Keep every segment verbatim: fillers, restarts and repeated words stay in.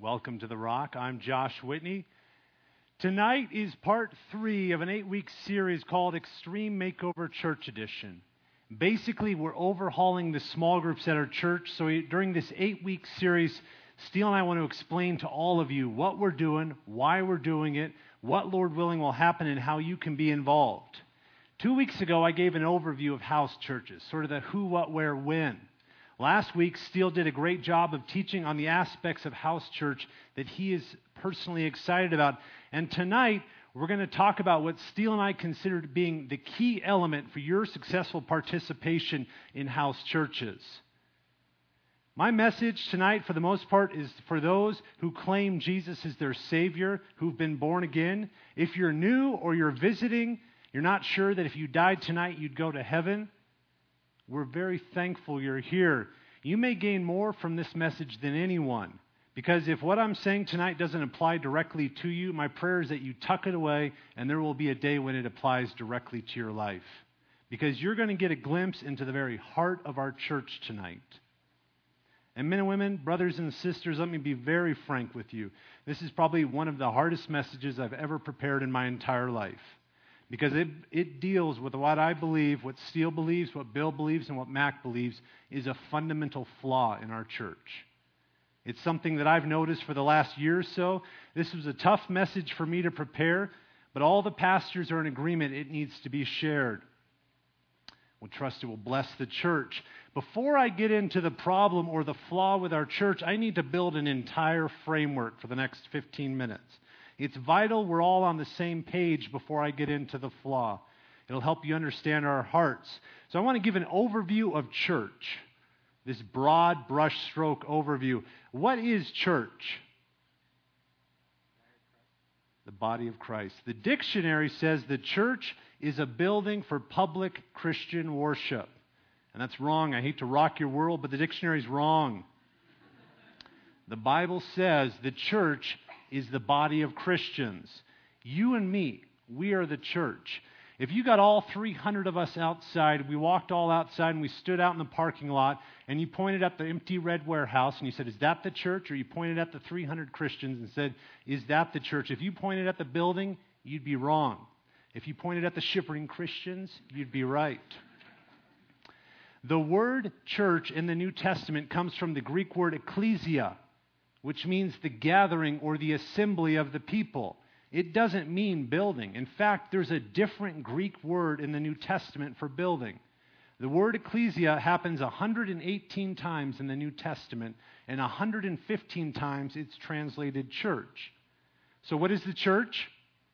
Welcome to The Rock. I'm Josh Whitney. Tonight is part three of an eight-week series called Extreme Makeover Church Edition. Basically, we're overhauling the small groups at our church. So during this eight-week series, Steele and I want to explain to all of you what we're doing, why we're doing it, what, Lord willing, will happen, and how you can be involved. Two weeks ago, I gave an overview of house churches, sort of the who, what, where, when. Last week, Steele did a great job of teaching on the aspects of house church that he is personally excited about. And tonight, we're going to talk about what Steele and I consider being the key element for your successful participation in house churches. My message tonight, for the most part, is for those who claim Jesus is their Savior, who've been born again. If you're new or you're visiting, you're not sure that if you died tonight, you'd go to heaven. We're very thankful you're here. You may gain more from this message than anyone, because if what I'm saying tonight doesn't apply directly to you, my prayer is that you tuck it away and there will be a day when it applies directly to your life, because you're going to get a glimpse into the very heart of our church tonight. And men and women, brothers and sisters, let me be very frank with you. This is probably one of the hardest messages I've ever prepared in my entire life. Because it, it deals with what I believe, what Steele believes, what Bill believes, and what Mac believes is a fundamental flaw in our church. It's something that I've noticed for the last year or so. This was a tough message for me to prepare, but all the pastors are in agreement it needs to be shared. We trust it will bless the church. Before I get into the problem or the flaw with our church, I need to build an entire framework for the next fifteen minutes. It's vital we're all on the same page before I get into the flaw. It'll help you understand our hearts. So I want to give an overview of church, this broad brushstroke overview. What is church? The body of Christ. The dictionary says the church is a building for public Christian worship. And that's wrong. I hate to rock your world, but the dictionary's wrong. The Bible says the church is the body of Christians. You and me, we are the church. If you got all three hundred of us outside, we walked all outside and we stood out in the parking lot, and you pointed at the empty red warehouse and you said, is that the church? Or you pointed at the three hundred Christians and said, is that the church? If you pointed at the building, you'd be wrong. If you pointed at the shivering Christians, you'd be right. The word church in the New Testament comes from the Greek word ecclesia, which means the gathering or the assembly of the people. It doesn't mean building. In fact, there's a different Greek word in the New Testament for building. The word ecclesia happens one hundred eighteen times in the New Testament, and one hundred fifteen times it's translated church. So what is the church?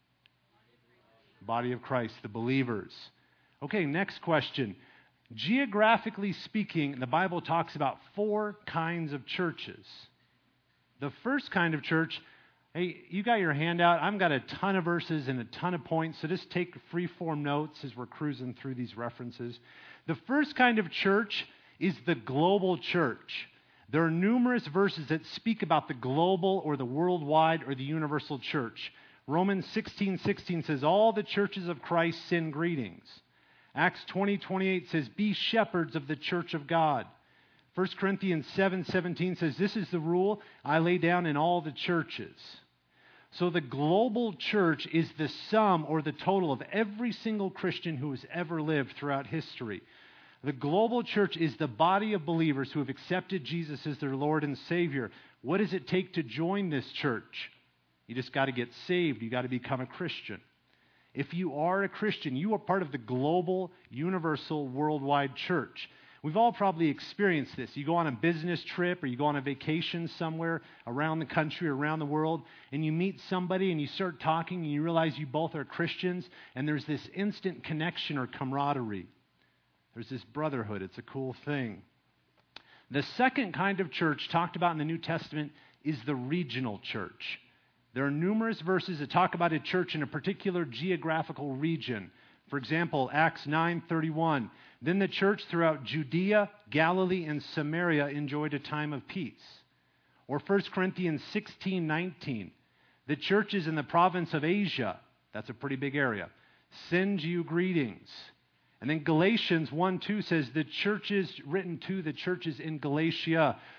Body of Christ, the believers. Okay, next question. Geographically speaking, the Bible talks about four kinds of churches. The first kind of church, hey, you got your handout. I've got a ton of verses and a ton of points, so just take free-form notes as we're cruising through these references. The first kind of church is the global church. There are numerous verses that speak about the global or the worldwide or the universal church. Romans sixteen sixteen says, all the churches of Christ send greetings. Acts twenty twenty-eight says, be shepherds of the church of God. First Corinthians seven seventeen says, this is the rule I lay down in all the churches. So the global church is the sum or the total of every single Christian who has ever lived throughout history. The global church is the body of believers who have accepted Jesus as their Lord and Savior. What does it take to join this church? You just got to get saved. You got to become a Christian. If you are a Christian, you are part of the global, universal, worldwide church. We've all probably experienced this. You go on a business trip or you go on a vacation somewhere around the country or around the world, and you meet somebody and you start talking and you realize you both are Christians, and there's this instant connection or camaraderie. There's this brotherhood. It's a cool thing. The second kind of church talked about in the New Testament is the regional church. There are numerous verses that talk about a church in a particular geographical region. For example, Acts nine thirty-one. Then the church throughout Judea, Galilee, and Samaria enjoyed a time of peace. Or First Corinthians sixteen nineteen. The churches in the province of Asia, that's a pretty big area, send you greetings. And then Galatians one two says the churches written to the churches in Galatia.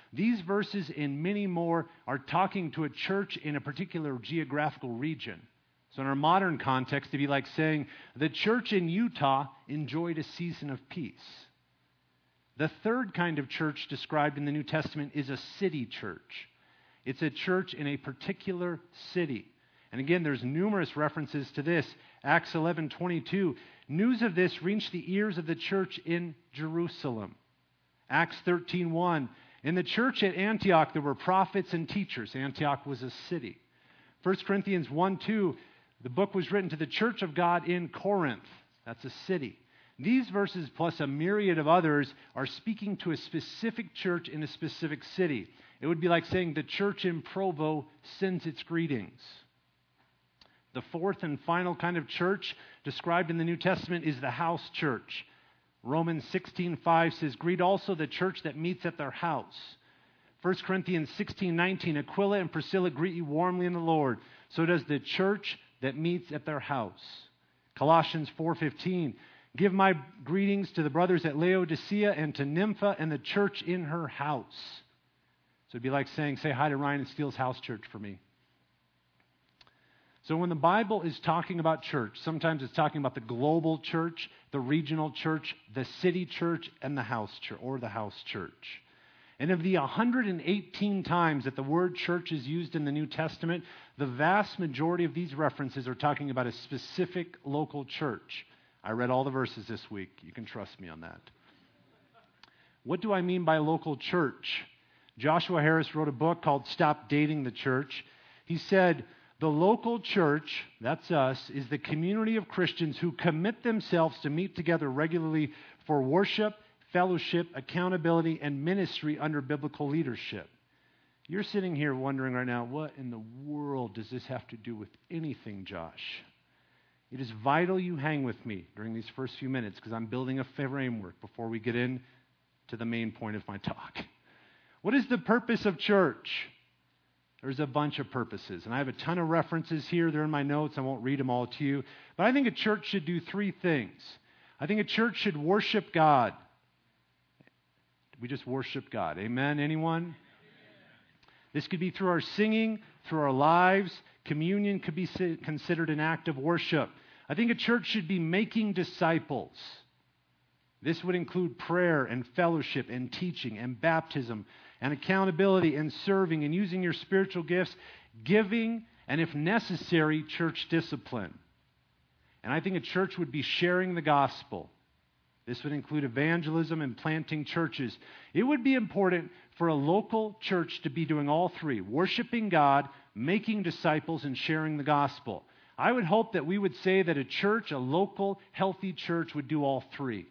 These verses and many more are talking to a church in a particular geographical region. So in our modern context, it'd be like saying, the church in Utah enjoyed a season of peace. The third kind of church described in the New Testament is a city church. It's a church in a particular city. And again, there's numerous references to this. Acts eleven twenty-two, news of this reached the ears of the church in Jerusalem. Acts thirteen one, in the church at Antioch there were prophets and teachers. Antioch was a city. First Corinthians one two, the book was written to the church of God in Corinth. That's a city. These verses, plus a myriad of others, are speaking to a specific church in a specific city. It would be like saying the church in Provo sends its greetings. The fourth and final kind of church described in the New Testament is the house church. Romans sixteen five says, greet also the church that meets at their house. First Corinthians sixteen nineteen, Aquila and Priscilla greet you warmly in the Lord. So does the church that meets at their house. Colossians four fifteen, give my greetings to the brothers at Laodicea and to Nympha and the church in her house. So it'd be like saying, say hi to Ryan and Steele's house church for me. So when the Bible is talking about church, sometimes it's talking about the global church, the regional church, the city church, and the house church, or the house church. And of the one hundred eighteen times that the word church is used in the New Testament, the vast majority of these references are talking about a specific local church. I read all the verses this week. You can trust me on that. What do I mean by local church? Joshua Harris wrote a book called Stop Dating the Church. He said, the local church, that's us, is the community of Christians who commit themselves to meet together regularly for worship, fellowship, accountability, and ministry under biblical leadership. You're sitting here wondering right now, what in the world does this have to do with anything, Josh? It is vital you hang with me during these first few minutes because I'm building a framework before we get in to the main point of my talk. What is the purpose of church? There's a bunch of purposes, and I have a ton of references here. They're in my notes. I won't read them all to you. But I think a church should do three things. I think a church should worship God. We just worship God. Amen? Anyone? This could be through our singing, through our lives. Communion could be considered an act of worship. I think a church should be making disciples. This would include prayer and fellowship and teaching and baptism and accountability and serving and using your spiritual gifts, giving, and if necessary, church discipline. And I think a church would be sharing the gospel. This would include evangelism and planting churches. It would be important for a local church to be doing all three, worshiping God, making disciples, and sharing the gospel. I would hope that we would say that a church, a local, healthy church, would do all three.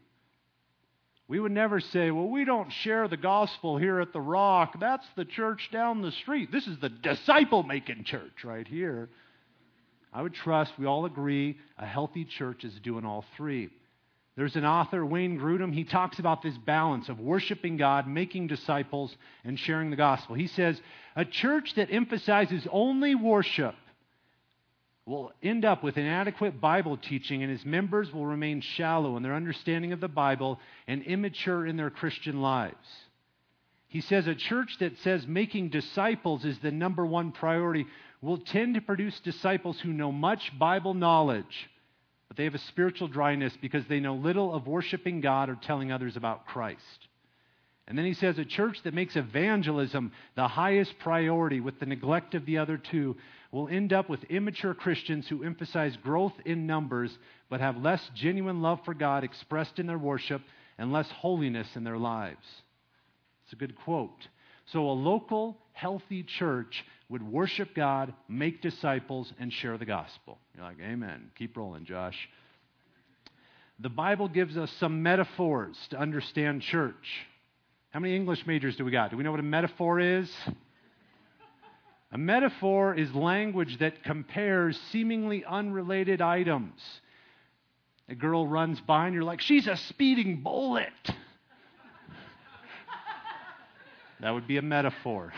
We would never say, well, we don't share the gospel here at the Rock. That's the church down the street. This is the disciple-making church right here. I would trust, we all agree, a healthy church is doing all three. There's an author, Wayne Grudem, he talks about this balance of worshiping God, making disciples, and sharing the gospel. He says, a church that emphasizes only worship will end up with inadequate Bible teaching, and its members will remain shallow in their understanding of the Bible and immature in their Christian lives. He says a church that says making disciples is the number one priority will tend to produce disciples who know much Bible knowledge, but they have a spiritual dryness because they know little of worshiping God or telling others about Christ. And then he says a church that makes evangelism the highest priority with the neglect of the other two will end up with immature Christians who emphasize growth in numbers but have less genuine love for God expressed in their worship and less holiness in their lives. It's a good quote. So a local, healthy church would worship God, make disciples, and share the gospel. You're like, amen. Keep rolling, Josh. The Bible gives us some metaphors to understand church. How many English majors do we got? Do we know what a metaphor is? A metaphor is language that compares seemingly unrelated items. A girl runs by and you're like, she's a speeding bullet. That would be a metaphor.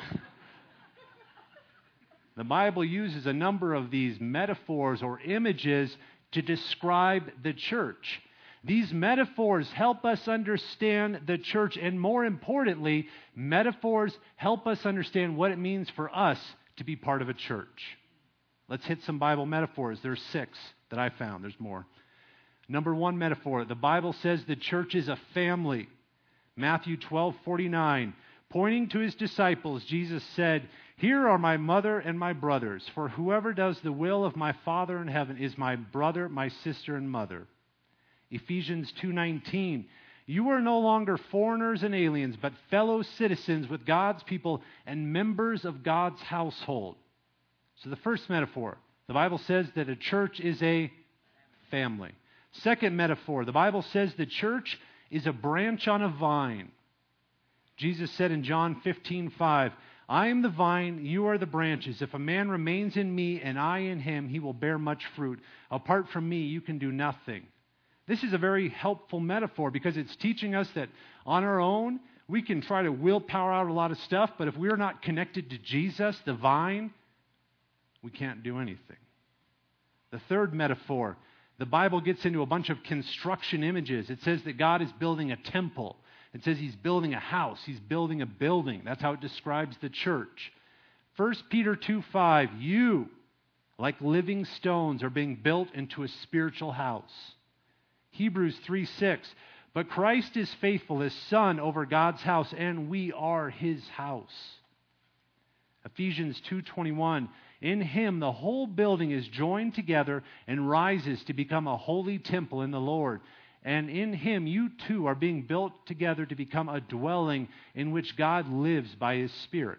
The Bible uses a number of these metaphors or images to describe the church. These metaphors help us understand the church, and more importantly, metaphors help us understand what it means for us to be part of a church. Let's hit some Bible metaphors. There's six that I found. There's more. Number one metaphor, the Bible says the church is a family. Matthew twelve forty-nine, pointing to his disciples, Jesus said, "Here are my mother and my brothers, for whoever does the will of my Father in heaven is my brother, my sister, and mother." Ephesians two nineteen, "You are no longer foreigners and aliens, but fellow citizens with God's people and members of God's household." So the first metaphor, the Bible says that a church is a family. Second metaphor, the Bible says the church is a branch on a vine. Jesus said in John fifteen five, "I am the vine, you are the branches. If a man remains in me and I in him, he will bear much fruit. Apart from me, you can do nothing." This is a very helpful metaphor because it's teaching us that on our own, we can try to willpower out a lot of stuff, but if we're not connected to Jesus, the vine, we can't do anything. The third metaphor, the Bible gets into a bunch of construction images. It says that God is building a temple. It says he's building a house. He's building a building. That's how it describes the church. First Peter two five, "You, like living stones, are being built into a spiritual house." Hebrews three six, "But Christ is faithful as Son over God's house, and we are his house." Ephesians two twenty-one, "In him the whole building is joined together and rises to become a holy temple in the Lord. And in him you too are being built together to become a dwelling in which God lives by his Spirit."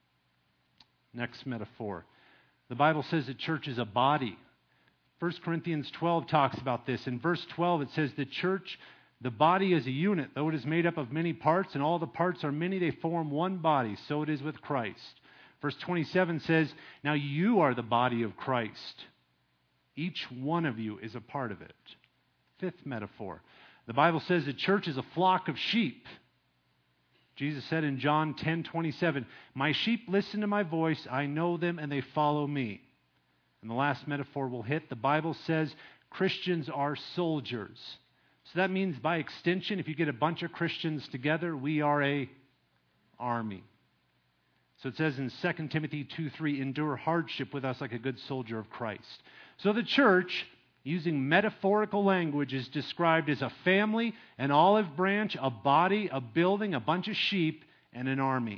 Next metaphor. The Bible says the church is a body. First Corinthians twelve talks about this. In verse twelve it says the church, the body is a unit, though it is made up of many parts, and all the parts are many, they form one body. So it is with Christ. Verse twenty-seven says, "Now you are the body of Christ. Each one of you is a part of it." Fifth metaphor. The Bible says the church is a flock of sheep. Jesus said in John ten twenty-seven, "My sheep listen to my voice, I know them, and they follow me." And the last metaphor we'll hit, the Bible says Christians are soldiers. So that means by extension, if you get a bunch of Christians together, we are a army. So it says in Second Timothy two three, "Endure hardship with us like a good soldier of Christ." So the church, using metaphorical language, is described as a family, an olive branch, a body, a building, a bunch of sheep, and an army.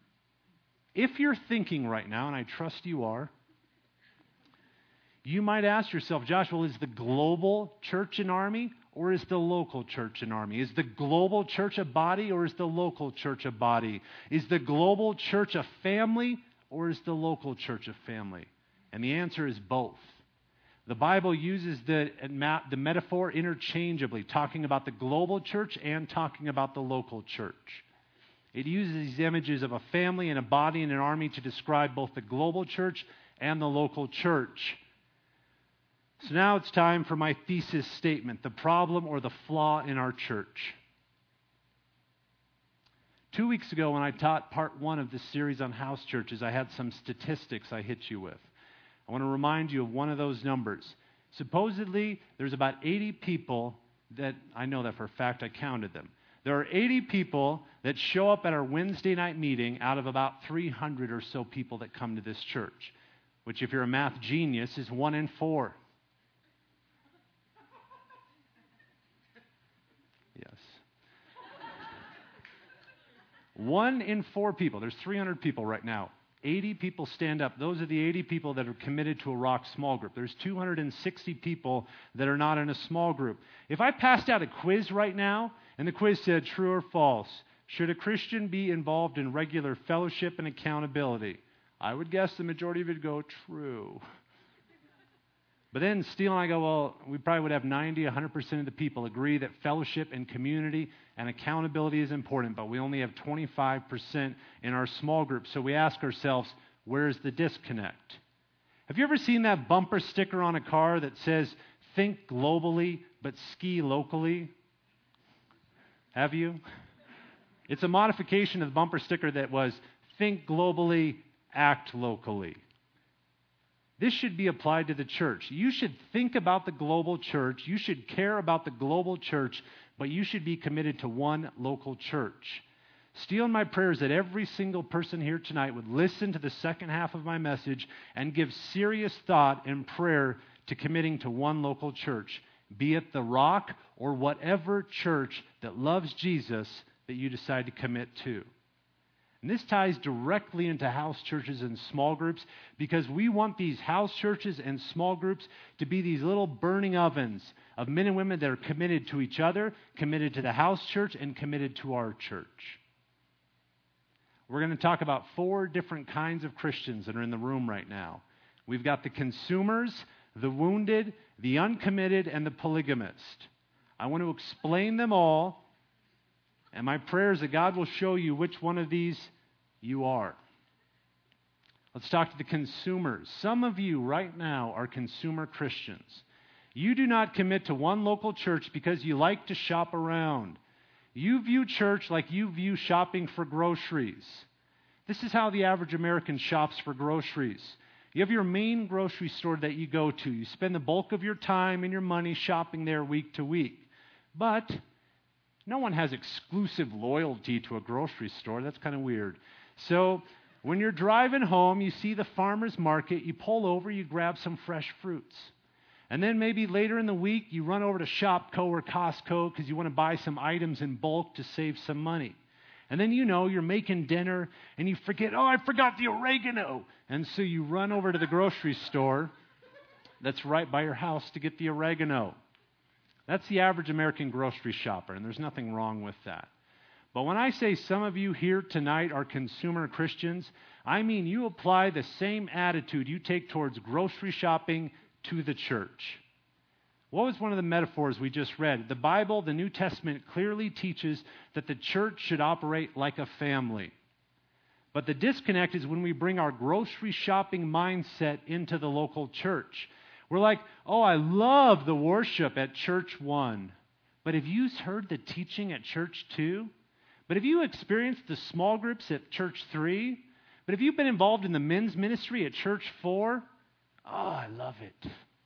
If you're thinking right now, and I trust you are, you might ask yourself, Joshua, is the global church an army, or is the local church an army? Is the global church a body, or is the local church a body? Is the global church a family, or is the local church a family? And the answer is both. The Bible uses the, the metaphor interchangeably, talking about the global church and talking about the local church. It uses these images of a family and a body and an army to describe both the global church and the local church. So now it's time for my thesis statement, the problem or the flaw in our church. Two weeks ago when I taught part one of this series on house churches, I had some statistics I hit you with. I want to remind you of one of those numbers. Supposedly, there's about eighty people that, I know that for a fact, I counted them. There are eighty people that show up at our Wednesday night meeting out of about three hundred or so people that come to this church, which if you're a math genius is one in four. Yes. One in four people. There's three hundred people right now. eighty people stand up. Those are the eighty people that are committed to a Rock small group. There's two hundred sixty people that are not in a small group. If I passed out a quiz right now, and the quiz said true or false, should a Christian be involved in regular fellowship and accountability? I would guess the majority of it would go true. But then Steele and I go, well, we probably would have ninety, one hundred percent of the people agree that fellowship and community and accountability is important, but we only have twenty-five percent in our small group. So we ask ourselves, where's the disconnect? Have you ever seen that bumper sticker on a car that says, think globally, but ski locally? Have you? It's a modification of the bumper sticker that was, think globally, act locally. This should be applied to the church. You should think about the global church. You should care about the global church, but you should be committed to one local church. Still, in my prayers that every single person here tonight would listen to the second half of my message and give serious thought and prayer to committing to one local church, be it the Rock or whatever church that loves Jesus that you decide to commit to. And this ties directly into house churches and small groups because we want these house churches and small groups to be these little burning ovens of men and women that are committed to each other, committed to the house church, and committed to our church. We're going to talk about four different kinds of Christians that are in the room right now. We've got the consumers, the wounded, the uncommitted, and the polygamist. I want to explain them all, and my prayer is that God will show you which one of these you are. Let's talk to the consumers. Some of you right now are consumer Christians. You do not commit to one local church because you like to shop around. You view church like you view shopping for groceries. This is how the average American shops for groceries. You have your main grocery store that you go to. You spend the bulk of your time and your money shopping there week to week. But no one has exclusive loyalty to a grocery store. That's kind of weird. So when you're driving home, you see the farmer's market, you pull over, you grab some fresh fruits. And then maybe later in the week, you run over to Shopko or Costco because you want to buy some items in bulk to save some money. And then you know you're making dinner and you forget, oh, I forgot the oregano. And so you run over to the grocery store that's right by your house to get the oregano. That's the average American grocery shopper, and there's nothing wrong with that. But when I say some of you here tonight are consumer Christians, I mean you apply the same attitude you take towards grocery shopping to the church. What was one of the metaphors we just read? The Bible, the New Testament, clearly teaches that the church should operate like a family. But the disconnect is when we bring our grocery shopping mindset into the local church. We're like, oh, I love the worship at Church One. But have you heard the teaching at Church Two? But have you experienced the small groups at Church Three? But have you been involved in the men's ministry at Church Four? Oh, I love it.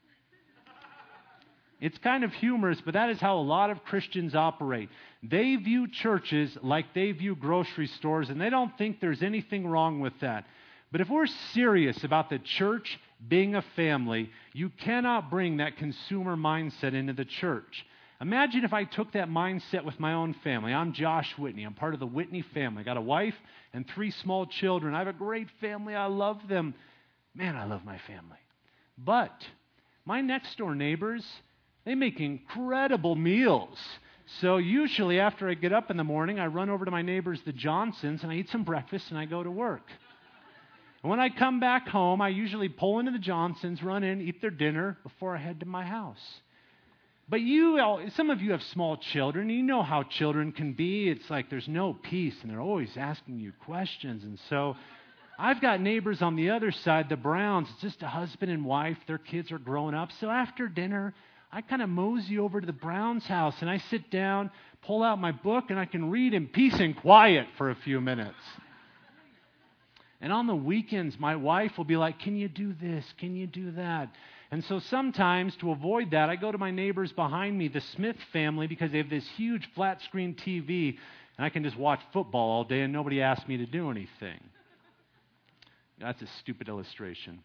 It's kind of humorous, but that is how a lot of Christians operate. They view churches like they view grocery stores, and they don't think there's anything wrong with that. But if we're serious about the church being a family, you cannot bring that consumer mindset into the church. Imagine if I took that mindset with my own family. I'm Josh Whitney. I'm part of the Whitney family. I got a wife and three small children. I have a great family. I love them. Man, I love my family. But my next door neighbors, they make incredible meals. So usually after I get up in the morning, I run over to my neighbors, the Johnsons, and I eat some breakfast and I go to work. And when I come back home, I usually pull into the Johnsons, run in, eat their dinner before I head to my house. But you, some of you have small children. You know how children can be. It's like there's no peace, and they're always asking you questions. And so I've got neighbors on the other side, the Browns. It's just a husband and wife. Their kids are growing up. So after dinner, I kind of mosey over to the Browns' house, and I sit down, pull out my book, and I can read in peace and quiet for a few minutes. And on the weekends, my wife will be like, can you do this? Can you do that? And so sometimes, to avoid that, I go to my neighbors behind me, the Smith family, because they have this huge flat-screen T V, and I can just watch football all day, and nobody asks me to do anything. That's a stupid illustration.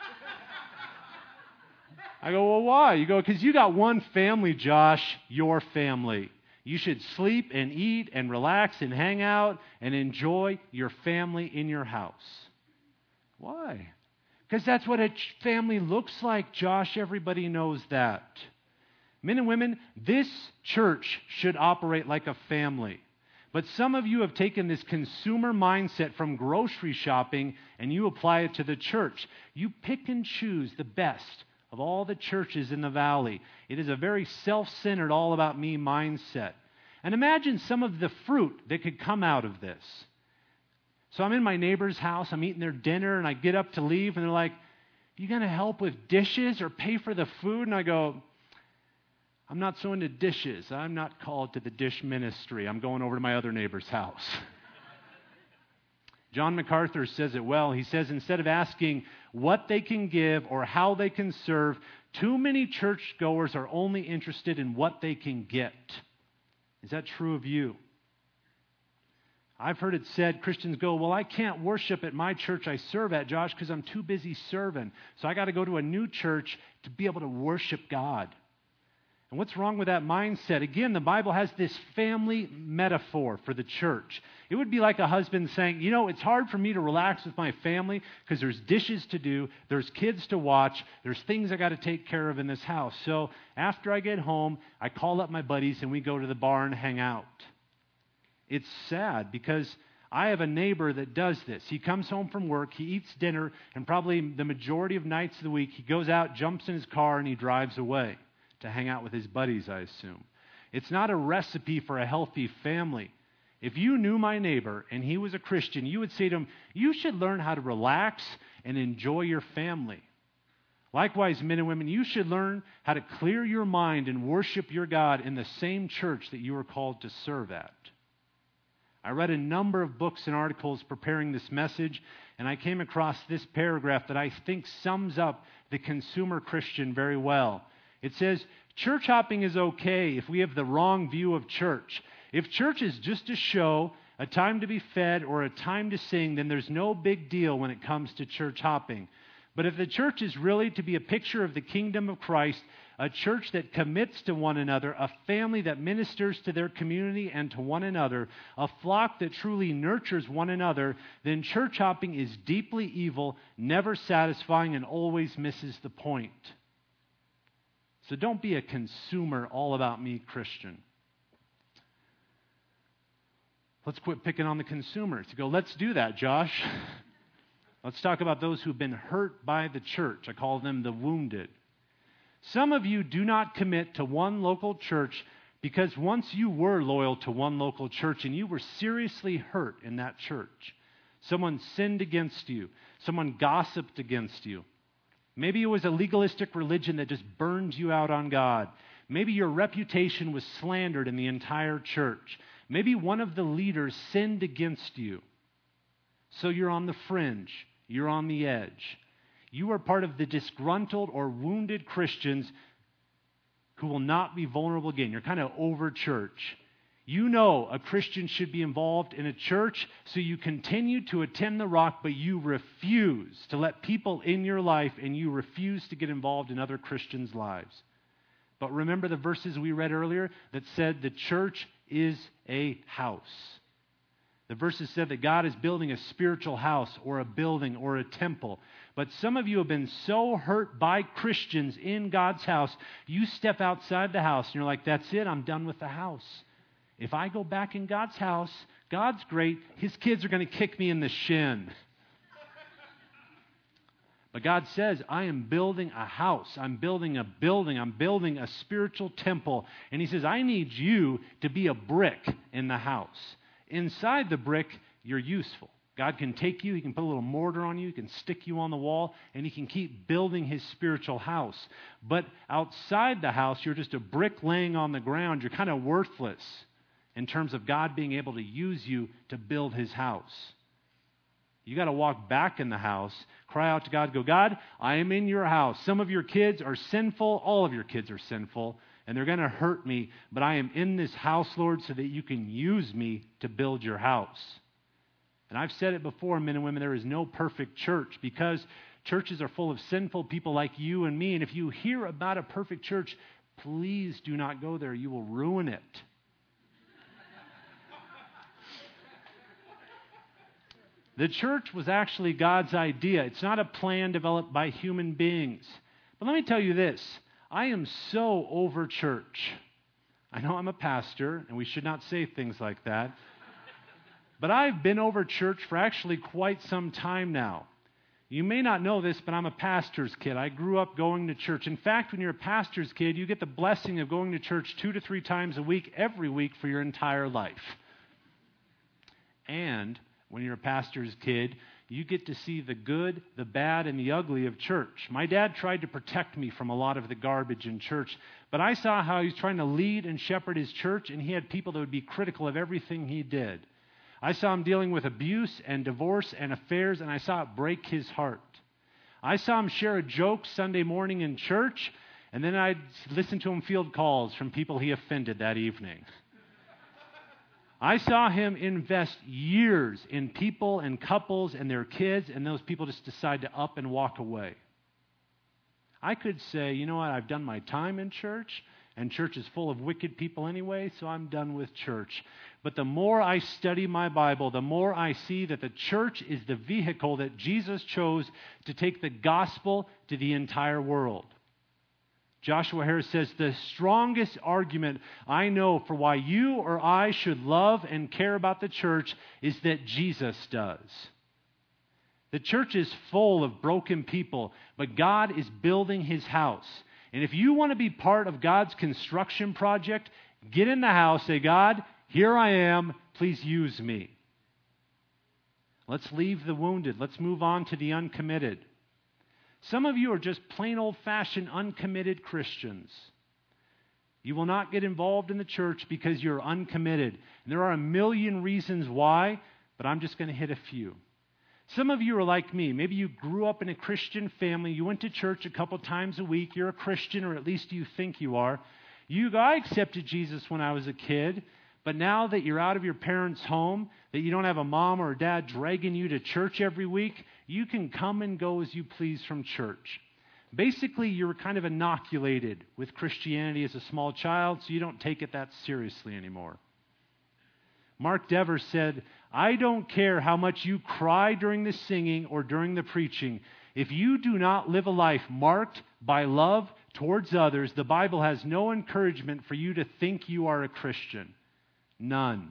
I go, well, why? You go, because you got one family, Josh, your family. You should sleep and eat and relax and hang out and enjoy your family in your house. Why? Because that's what a family looks like, Josh. Everybody knows that. Men and women, this church should operate like a family. But some of you have taken this consumer mindset from grocery shopping and you apply it to the church. You pick and choose the best of all the churches in the valley. It is a very self-centered, all about me mindset. And imagine some of the fruit that could come out of this. So I'm in my neighbor's house, I'm eating their dinner, and I get up to leave, and they're like, you going to help with dishes or pay for the food? And I go, I'm not so into dishes. I'm not called to the dish ministry. I'm going over to my other neighbor's house. John MacArthur says it well. He says, instead of asking what they can give or how they can serve, too many churchgoers are only interested in what they can get. Is that true of you? I've heard it said, Christians go, well, I can't worship at my church I serve at, Josh, because I'm too busy serving. So I got to go to a new church to be able to worship God. And what's wrong with that mindset? Again, the Bible has this family metaphor for the church. It would be like a husband saying, you know, it's hard for me to relax with my family because there's dishes to do, there's kids to watch, there's things I got to take care of in this house. So after I get home, I call up my buddies and we go to the bar and hang out. It's sad because I have a neighbor that does this. He comes home from work, he eats dinner, and probably the majority of nights of the week, he goes out, jumps in his car, and he drives away to hang out with his buddies, I assume. It's not a recipe for a healthy family. If you knew my neighbor and he was a Christian, you would say to him, you should learn how to relax and enjoy your family. Likewise, men and women, you should learn how to clear your mind and worship your God in the same church that you are called to serve at. I read a number of books and articles preparing this message, and I came across this paragraph that I think sums up the consumer Christian very well. It says, church hopping is okay if we have the wrong view of church. If church is just a show, a time to be fed, or a time to sing, then there's no big deal when it comes to church hopping. But if the church is really to be a picture of the kingdom of Christ, a church that commits to one another, a family that ministers to their community and to one another, a flock that truly nurtures one another, then church hopping is deeply evil, never satisfying, and always misses the point. So don't be a consumer, all about me Christian. Let's quit picking on the consumers. You go, let's do that, Josh. Let's talk about those who've been hurt by the church. I call them the wounded. Some of you do not commit to one local church because once you were loyal to one local church and you were seriously hurt in that church. Someone sinned against you. Someone gossiped against you. Maybe it was a legalistic religion that just burned you out on God. Maybe your reputation was slandered in the entire church. Maybe one of the leaders sinned against you. So you're on the fringe. You're on the edge. You are part of the disgruntled or wounded Christians who will not be vulnerable again. You're kind of over church. You know a Christian should be involved in a church, so you continue to attend the Rock, but you refuse to let people in your life, and you refuse to get involved in other Christians' lives. But remember the verses we read earlier that said the church is a house. The verses said that God is building a spiritual house or a building or a temple. But some of you have been so hurt by Christians in God's house, you step outside the house and you're like, that's it, I'm done with the house. If I go back in God's house, God's great, His kids are going to kick me in the shin. But God says, I am building a house. I'm building a building. I'm building a spiritual temple. And He says, I need you to be a brick in the house. Inside the brick, you're useful. God can take you, He can put a little mortar on you, He can stick you on the wall, and He can keep building His spiritual house. But outside the house, you're just a brick laying on the ground. You're kind of worthless in terms of God being able to use you to build His house. You got to walk back in the house, cry out to God, go, God, I am in your house. Some of your kids are sinful. All of your kids are sinful, and they're going to hurt me, but I am in this house, Lord, so that you can use me to build your house. And I've said it before, men and women, there is no perfect church because churches are full of sinful people like you and me. And if you hear about a perfect church, please do not go there. You will ruin it. The church was actually God's idea. It's not a plan developed by human beings. But let me tell you this. I am so over church. I know I'm a pastor, and we should not say things like that. But I've been over church for actually quite some time now. You may not know this, but I'm a pastor's kid. I grew up going to church. In fact, when you're a pastor's kid, you get the blessing of going to church two to three times a week, every week for your entire life. And when you're a pastor's kid, you get to see the good, the bad, and the ugly of church. My dad tried to protect me from a lot of the garbage in church, but I saw how he was trying to lead and shepherd his church, and he had people that would be critical of everything he did. I saw him dealing with abuse and divorce and affairs, and I saw it break his heart. I saw him share a joke Sunday morning in church, and then I'd listen to him field calls from people he offended that evening. I saw him invest years in people and couples and their kids, and those people just decide to up and walk away. I could say, you know what, I've done my time in church, and church is full of wicked people anyway, so I'm done with church. But the more I study my Bible, the more I see that the church is the vehicle that Jesus chose to take the gospel to the entire world. Joshua Harris says, the strongest argument I know for why you or I should love and care about the church is that Jesus does. The church is full of broken people, but God is building his house. And if you want to be part of God's construction project, get in the house, say, God, here I am, please use me. Let's leave the wounded. Let's move on to the uncommitted. Some of you are just plain old-fashioned uncommitted Christians. You will not get involved in the church because you're uncommitted. And there are a million reasons why, but I'm just going to hit a few. Some of you are like me. Maybe you grew up in a Christian family. You went to church a couple times a week. You're a Christian, or at least you think you are. You go, I accepted Jesus when I was a kid, but now that you're out of your parents' home, that you don't have a mom or a dad dragging you to church every week, you can come and go as you please from church. Basically, you're kind of inoculated with Christianity as a small child, so you don't take it that seriously anymore. Mark Dever said, I don't care how much you cry during the singing or during the preaching. If you do not live a life marked by love towards others, the Bible has no encouragement for you to think you are a Christian. None.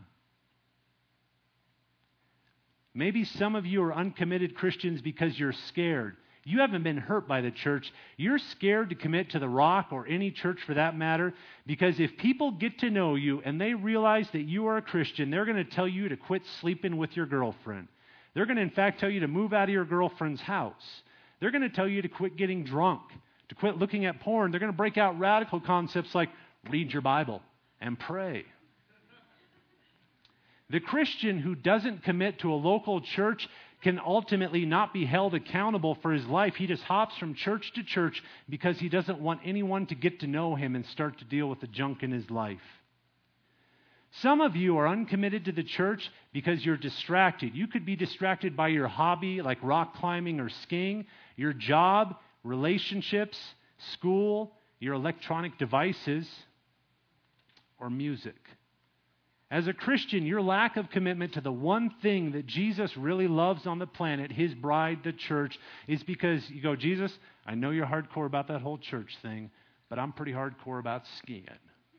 Maybe some of you are uncommitted Christians because you're scared. You haven't been hurt by the church. You're scared to commit to the Rock or any church for that matter, because if people get to know you and they realize that you are a Christian, they're going to tell you to quit sleeping with your girlfriend. They're going to, in fact, tell you to move out of your girlfriend's house. They're going to tell you to quit getting drunk, to quit looking at porn. They're going to break out radical concepts like read your Bible and pray. The Christian who doesn't commit to a local church can ultimately not be held accountable for his life. He just hops from church to church because he doesn't want anyone to get to know him and start to deal with the junk in his life. Some of you are uncommitted to the church because you're distracted. You could be distracted by your hobby like rock climbing or skiing, your job, relationships, school, your electronic devices, or music. As a Christian, your lack of commitment to the one thing that Jesus really loves on the planet, his bride, the church, is because you go, Jesus, I know you're hardcore about that whole church thing, but I'm pretty hardcore about skiing.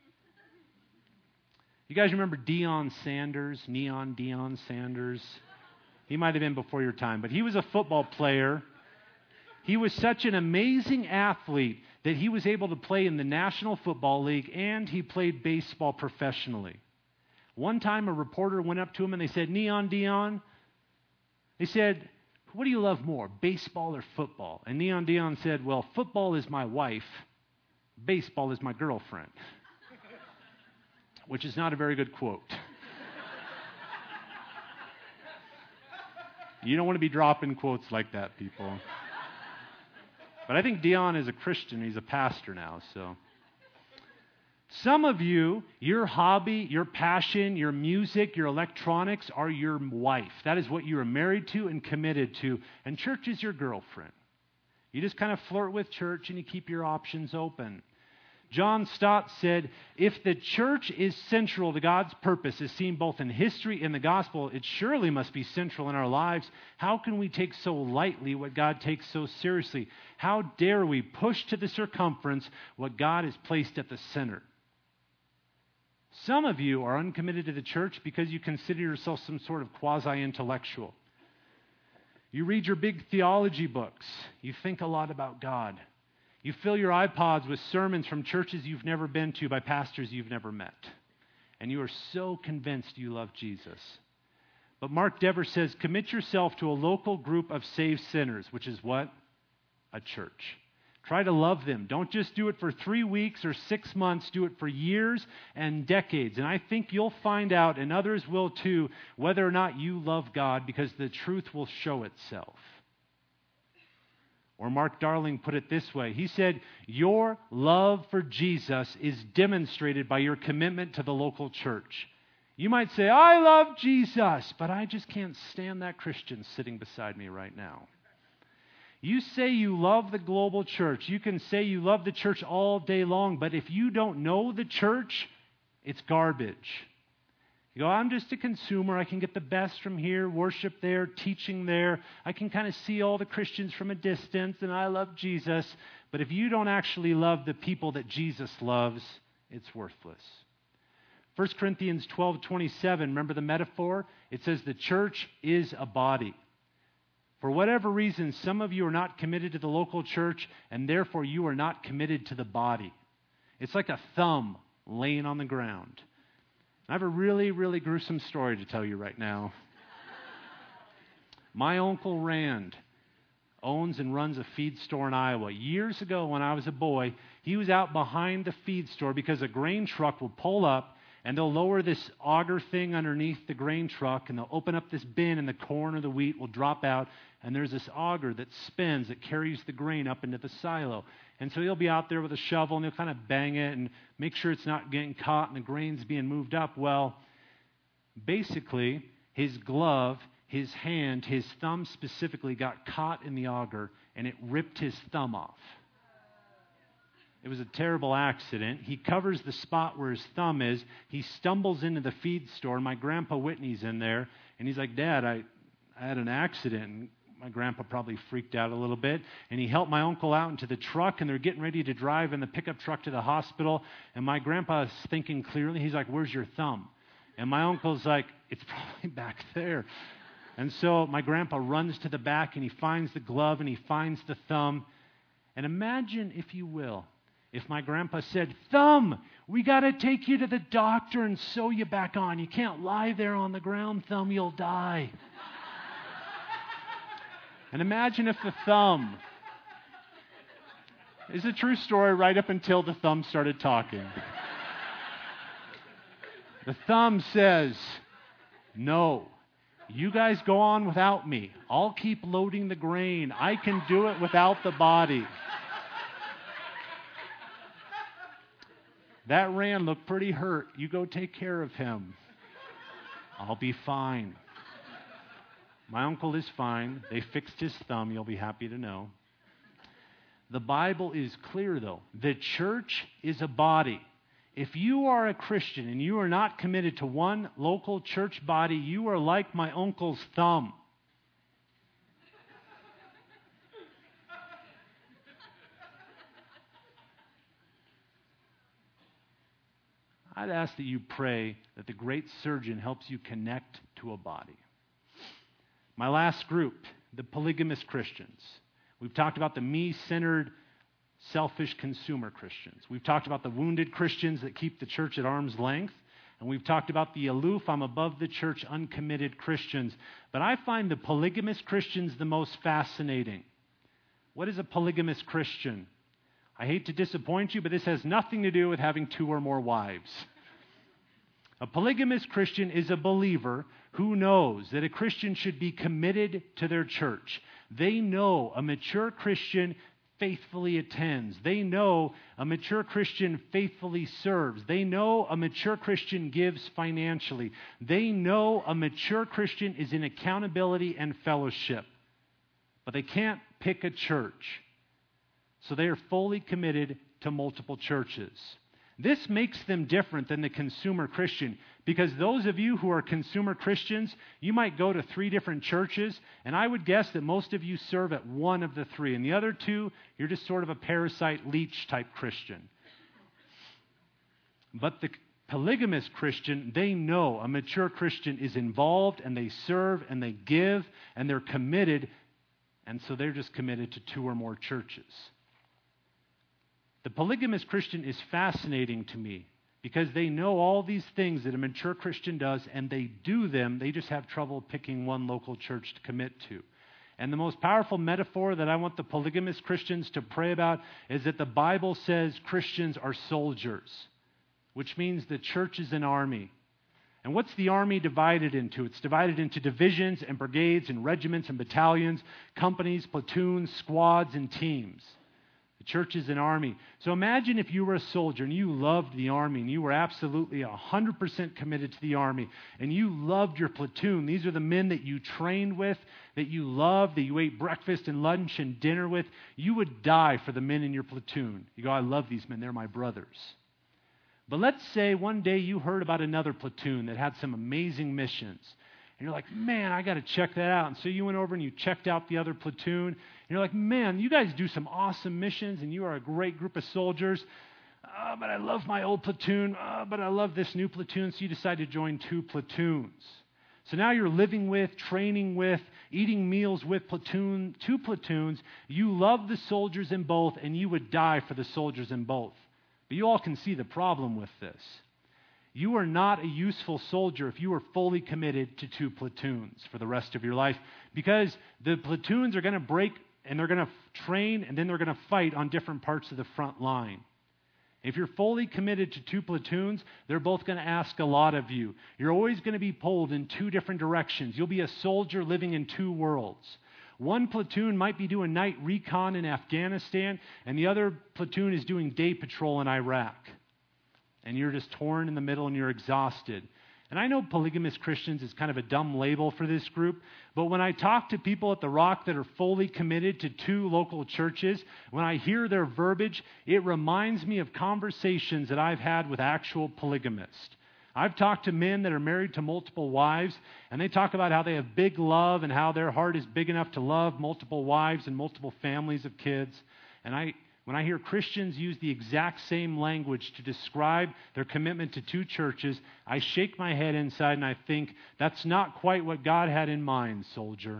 You guys remember Deion Sanders, Neon Deion Sanders? He might have been before your time, but he was a football player. He was such an amazing athlete that he was able to play in the National Football League, and he played baseball professionally. One time a reporter went up to him and they said, Neon Deion, they said, what do you love more, baseball or football? And Neon Deion said, well, football is my wife, baseball is my girlfriend. Which is not a very good quote. You don't want to be dropping quotes like that, people. But I think Deion is a Christian. He's a pastor now, so. Some of you, your hobby, your passion, your music, your electronics are your wife. That is what you are married to and committed to. And church is your girlfriend. You just kind of flirt with church and you keep your options open. John Stott said, if the church is central to God's purpose, as seen both in history and the gospel, it surely must be central in our lives. How can we take so lightly what God takes so seriously? How dare we push to the circumference what God has placed at the center? Some of you are uncommitted to the church because you consider yourself some sort of quasi-intellectual. You read your big theology books. You think a lot about God. You fill your iPods with sermons from churches you've never been to by pastors you've never met. And you are so convinced you love Jesus. But Mark Dever says, commit yourself to a local group of saved sinners, which is what? A church. Try to love them. Don't just do it for three weeks or six months. Do it for years and decades. And I think you'll find out, and others will too, whether or not you love God, because the truth will show itself. Or Mark Darling put it this way. He said, your love for Jesus is demonstrated by your commitment to the local church. You might say, I love Jesus, but I just can't stand that Christian sitting beside me right now. You say you love the global church. You can say you love the church all day long, but if you don't know the church, it's garbage. You go, I'm just a consumer. I can get the best from here, worship there, teaching there. I can kind of see all the Christians from a distance, and I love Jesus. But if you don't actually love the people that Jesus loves, it's worthless. First Corinthians twelve twenty-seven, remember the metaphor? It says the church is a body. For whatever reason, some of you are not committed to the local church, and therefore you are not committed to the body. It's like a thumb laying on the ground. I have a really, really gruesome story to tell you right now. My Uncle Rand owns and runs a feed store in Iowa. Years ago when I was a boy, he was out behind the feed store because a grain truck will pull up and they'll lower this auger thing underneath the grain truck, and they'll open up this bin, and the corn or the wheat will drop out, and there's this auger that spins that carries the grain up into the silo. And so he'll be out there with a shovel, and he'll kind of bang it and make sure it's not getting caught and the grain's being moved up. Well, basically, his glove, his hand, his thumb specifically got caught in the auger, and it ripped his thumb off. It was a terrible accident. He covers the spot where his thumb is. He stumbles into the feed store. My grandpa Whitney's in there, and he's like, Dad, I, I had an accident. And my grandpa probably freaked out a little bit, and he helped my uncle out into the truck, and they're getting ready to drive in the pickup truck to the hospital, and my grandpa is thinking clearly. He's like, where's your thumb? And my uncle's like, it's probably back there. And so my grandpa runs to the back, and he finds the glove, and he finds the thumb. And imagine, if you will, if my grandpa said, Thumb, we got to take you to the doctor and sew you back on. You can't lie there on the ground, Thumb, you'll die. And imagine if the thumb, it's a true story right up until the thumb started talking. The thumb says, no, you guys go on without me. I'll keep loading the grain. I can do it without the body. That Rand looked pretty hurt. You go take care of him. I'll be fine. My uncle is fine. They fixed his thumb, you'll be happy to know. The Bible is clear, though. The church is a body. If you are a Christian and you are not committed to one local church body, you are like my uncle's thumb. I'd ask that you pray that the great surgeon helps you connect to a body. My last group, the polygamous Christians. We've talked about the me-centered, selfish consumer Christians. We've talked about the wounded Christians that keep the church at arm's length. And we've talked about the aloof, I'm above the church, uncommitted Christians. But I find the polygamous Christians the most fascinating. What is a polygamous Christian? I hate to disappoint you, but this has nothing to do with having two or more wives. A polygamous Christian is a believer who knows that a Christian should be committed to their church. They know a mature Christian faithfully attends. They know a mature Christian faithfully serves. They know a mature Christian gives financially. They know a mature Christian is in accountability and fellowship. But they can't pick a church. So they are fully committed to multiple churches. This makes them different than the consumer Christian, because those of you who are consumer Christians, you might go to three different churches, and I would guess that most of you serve at one of the three, and the other two, you're just sort of a parasite leech type Christian. But the polygamous Christian, they know a mature Christian is involved, and they serve, and they give, and they're committed, and so they're just committed to two or more churches. The polygamous Christian is fascinating to me because they know all these things that a mature Christian does, and they do them. They just have trouble picking one local church to commit to. And the most powerful metaphor that I want the polygamous Christians to pray about is that the Bible says Christians are soldiers, which means the church is an army. And what's the army divided into? It's divided into divisions and brigades and regiments and battalions, companies, platoons, squads, and teams. The church is an army. So imagine if you were a soldier and you loved the army and you were absolutely one hundred percent committed to the army and you loved your platoon. These are the men that you trained with, that you loved, that you ate breakfast and lunch and dinner with. You would die for the men in your platoon. You go, I love these men. They're my brothers. But let's say one day you heard about another platoon that had some amazing missions. And you're like, man, I got to check that out. And so you went over and you checked out the other platoon. And you're like, man, you guys do some awesome missions and you are a great group of soldiers. Uh, but I love my old platoon. Uh, but I love this new platoon. So you decide to join two platoons. So now you're living with, training with, eating meals with platoon, two platoons. You love the soldiers in both and you would die for the soldiers in both. But you all can see the problem with this. You are not a useful soldier if you are fully committed to two platoons for the rest of your life, because the platoons are going to break and they're going to train and then they're going to fight on different parts of the front line. If you're fully committed to two platoons, they're both going to ask a lot of you. You're always going to be pulled in two different directions. You'll be a soldier living in two worlds. One platoon might be doing night recon in Afghanistan, and the other platoon is doing day patrol in Iraq. And you're just torn in the middle and you're exhausted. And I know polygamous Christians is kind of a dumb label for this group, but when I talk to people at The Rock that are fully committed to two local churches, when I hear their verbiage, it reminds me of conversations that I've had with actual polygamists. I've talked to men that are married to multiple wives, and they talk about how they have big love and how their heart is big enough to love multiple wives and multiple families of kids. And I, when I hear Christians use the exact same language to describe their commitment to two churches, I shake my head inside and I think, that's not quite what God had in mind, soldier.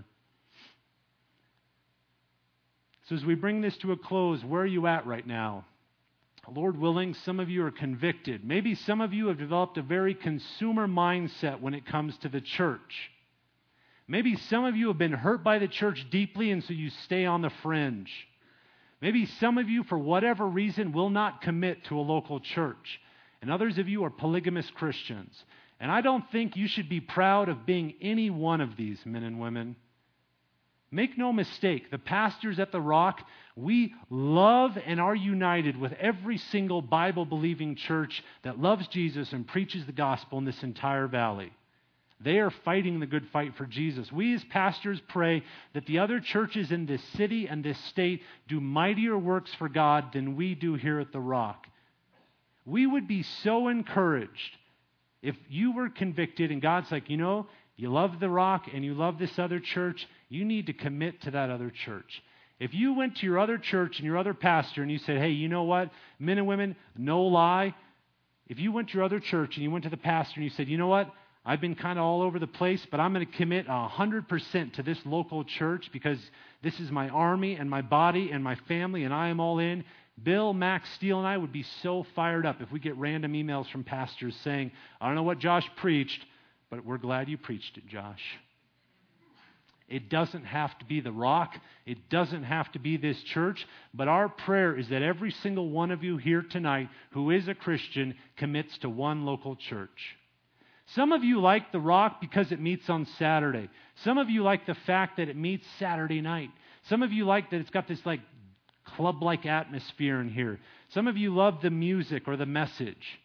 So as we bring this to a close, where are you at right now? Lord willing, some of you are convicted. Maybe some of you have developed a very consumer mindset when it comes to the church. Maybe some of you have been hurt by the church deeply, and so you stay on the fringe. Maybe some of you, for whatever reason, will not commit to a local church. And others of you are polygamous Christians. And I don't think you should be proud of being any one of these men and women. Make no mistake, the pastors at The Rock, we love and are united with every single Bible-believing church that loves Jesus and preaches the gospel in this entire valley. They are fighting the good fight for Jesus. We as pastors pray that the other churches in this city and this state do mightier works for God than we do here at The Rock. We would be so encouraged if you were convicted and God's like, you know, you love The Rock and you love this other church, you need to commit to that other church. If you went to your other church and your other pastor and you said, hey, you know what, men and women, no lie, if you went to your other church and you went to the pastor and you said, you know what, I've been kind of all over the place, but I'm going to commit one hundred percent to this local church because this is my army and my body and my family and I am all in. Bill, Max, Steele, and I would be so fired up if we get random emails from pastors saying, I don't know what Josh preached, but we're glad you preached it, Josh. It doesn't have to be The Rock. It doesn't have to be this church. But our prayer is that every single one of you here tonight who is a Christian commits to one local church. Some of you like The Rock because it meets on Saturday. Some of you like the fact that it meets Saturday night. Some of you like that it's got this like club-like atmosphere in here. Some of you love the music or the message.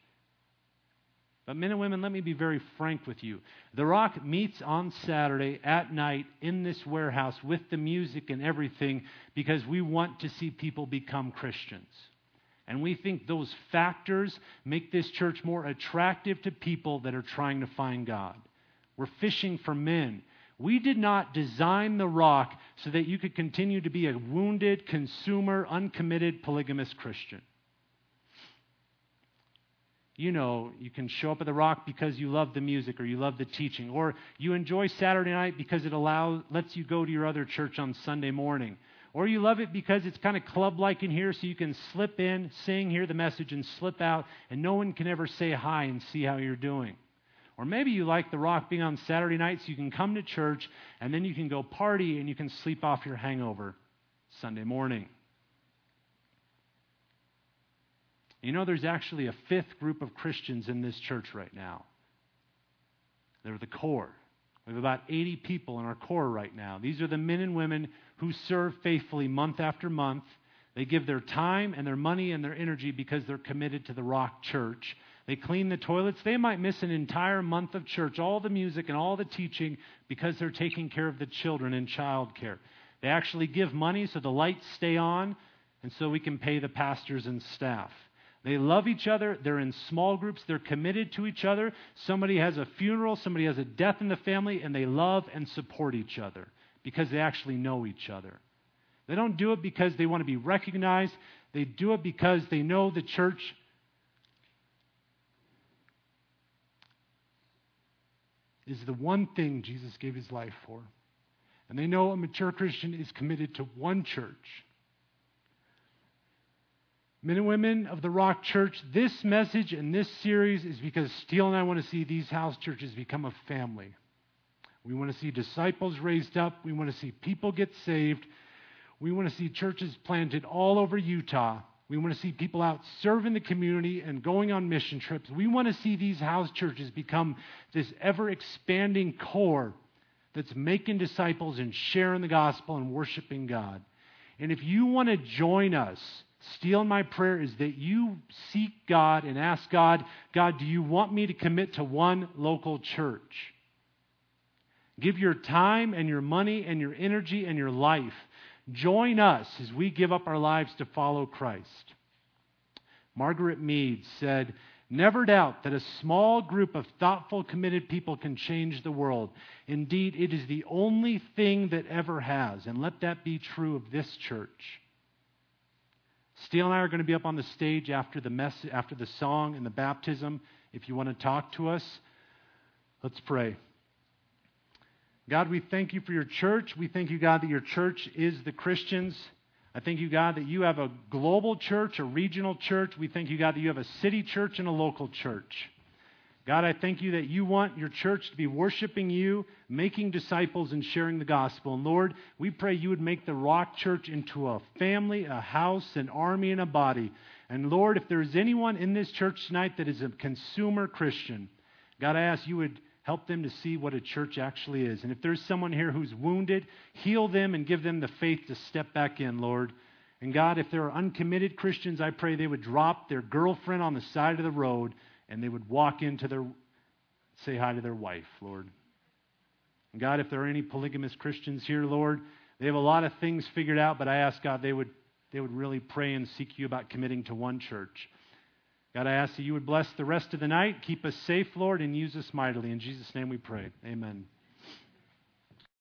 But men and women, let me be very frank with you. The Rock meets on Saturday at night in this warehouse with the music and everything because we want to see people become Christians. And we think those factors make this church more attractive to people that are trying to find God. We're fishing for men. We did not design The Rock so that you could continue to be a wounded, consumer, uncommitted, polygamous Christian. You know, you can show up at The Rock because you love the music or you love the teaching, or you enjoy Saturday night because it allows lets you go to your other church on Sunday morning, or you love it because it's kind of club-like in here so you can slip in, sing, hear the message, and slip out, and no one can ever say hi and see how you're doing. Or maybe you like the Rock being on Saturday nights, so you can come to church, and then you can go party, and you can sleep off your hangover Sunday morning. You know, there's actually a fifth group of Christians in this church right now. They're the core. We have about eighty people in our core right now. These are the men and women who serve faithfully month after month. They give their time and their money and their energy because they're committed to the Rock Church. They clean the toilets. They might miss an entire month of church, all the music and all the teaching, because they're taking care of the children in child care. They actually give money so the lights stay on and so we can pay the pastors and staff. They love each other. They're in small groups. They're committed to each other. Somebody has a funeral. Somebody has a death in the family, and they love and support each other because they actually know each other. They don't do it because they want to be recognized. They do it because they know the church is the one thing Jesus gave his life for. And they know a mature Christian is committed to one church. Men and women of the Rock Church, this message and this series is because Steele and I want to see these house churches become a family. We want to see disciples raised up. We want to see people get saved. We want to see churches planted all over Utah. We want to see people out serving the community and going on mission trips. We want to see these house churches become this ever-expanding core that's making disciples and sharing the gospel and worshiping God. And if you want to join us, Steele, my prayer is that you seek God and ask God, God, do you want me to commit to one local church? Give your time and your money and your energy and your life. Join us as we give up our lives to follow Christ. Margaret Mead said, never doubt that a small group of thoughtful, committed people can change the world. Indeed, it is the only thing that ever has. And let that be true of this church. Steele and I are going to be up on the stage after the mess, after the song and the baptism. If you want to talk to us, let's pray. God, we thank you for your church. We thank you, God, that your church is the Christians. I thank you, God, that you have a global church, a regional church. We thank you, God, that you have a city church and a local church. God, I thank you that you want your church to be worshiping you, making disciples, and sharing the gospel. And Lord, we pray you would make the Rock Church into a family, a house, an army, and a body. And Lord, if there's anyone in this church tonight that is a consumer Christian, God, I ask you would help them to see what a church actually is. And if there's someone here who's wounded, heal them and give them the faith to step back in, Lord. And God, if there are uncommitted Christians, I pray they would drop their girlfriend on the side of the road and they would walk into their, say hi to their wife, Lord. And God, if there are any polygamous Christians here, Lord, they have a lot of things figured out, but I ask God they would, they would really pray and seek you about committing to one church. God, I ask that you would bless the rest of the night, keep us safe, Lord, and use us mightily. In Jesus' name we pray. Amen.